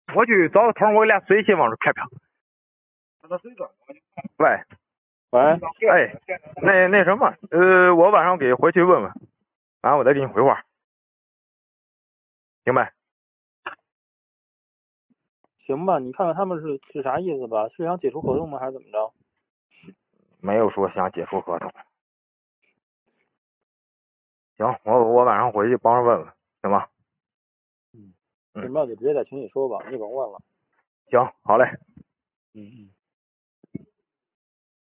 我去找个桶，我俩水去往这飘飘。喂， 喂， 哎，那什么，我晚上给回去问问，完了我再给你回话，行呗？ 行吧，你看看他们是啥意思吧？是想解除合同吗？还是怎么着？ 没有说想解除合同。行，我晚上回去帮着问问，行吧？ 行吧，就直接在群里说吧，你甭问了。 行，好嘞。 嗯。